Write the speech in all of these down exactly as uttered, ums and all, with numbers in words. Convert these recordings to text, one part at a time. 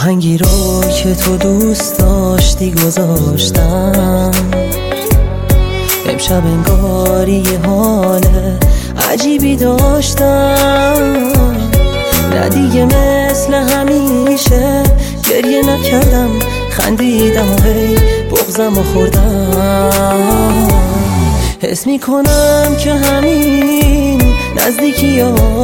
آهنگی رو که تو دوست داشتی گذاشتم. امشب انگاری یه حال عجیبی داشتم. نه دیگه مثل همیشه گریه نکردم، خندیدم و هی بغضم و خوردم. حس میکنم که همین نزدیکی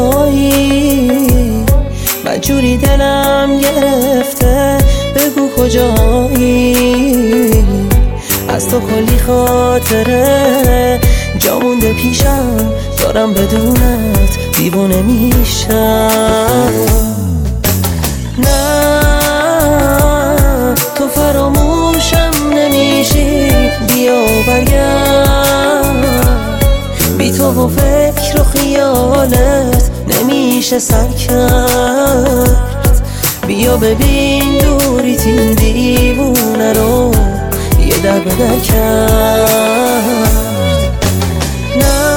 هایی بدجوری دلم گرفته، بگو کجایی؟ از تو کلی خاطره جا مونده پیشم، دارم بدونت دیوونه میشم. نه تو فراموشم نمیشی، بیا برگرد. بی تو و فکر و خیالت نمیشه سر کرد. بیا ببین دوریت این دیوونه رو یه در به در کرد. نه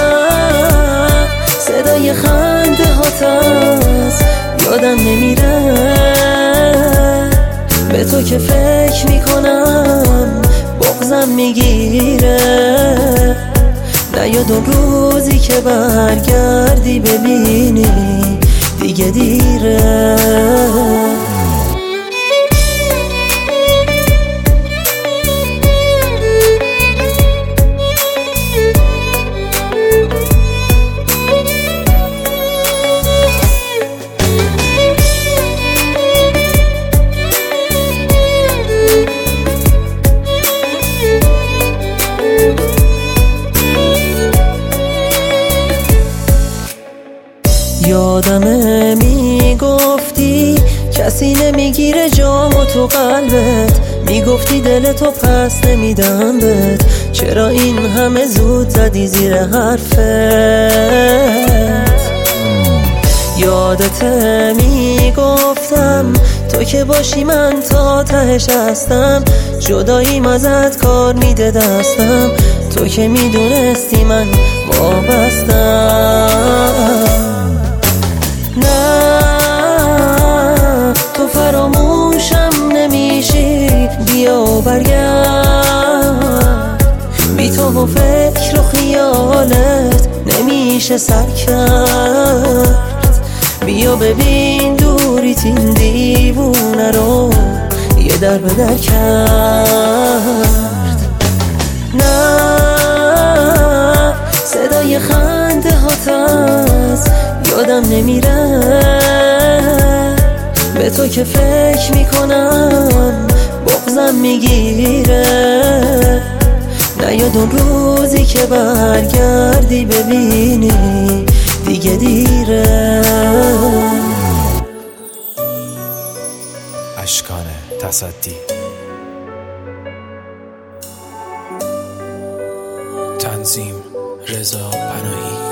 صدای خنده هات از یادم نمیره، به تو که فکر میکنم بغضم میگیره. نیاد اون روزی که برگردی ببینی دیگه دیره. یادمه میگفتی کسی نمیگیره جامو تو قلبت، میگفتی دلتو پس نمیدم بهت. چرا این همه زود زدی زیر حرفت؟ یادته میگفتم تو که باشی من تا تهش هستم، جداییم ازت کار میده دستم. تو که میدونستی من وابستم. نه تو فراموشم نمیشی، بیا برگرد. بی تو و فکر و خیالت نمیشه سر کرد. بیا ببین دوریت این دیوونه رو یه در به در کرد. نه صدای خنده هات از یادم نمیره، به تو که فکر میکنم بغضم میگیره. نیاد اون روزی که برگردی ببینی دیگه دیره. اشکان تصدی، تنظیم رضا پناهی.